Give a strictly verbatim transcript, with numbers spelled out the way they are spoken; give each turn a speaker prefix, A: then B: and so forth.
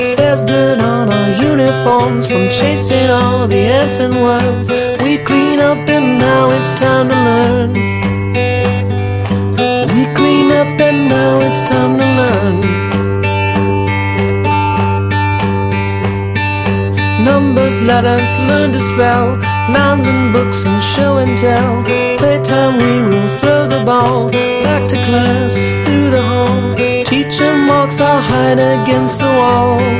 A: There's dirt on our uniforms from chasing all the ants and worms. We clean up and now it's time to learn. We clean up and now it's time to learn. Numbers, letters, learn to spell, nouns and books and show and tell. Playtime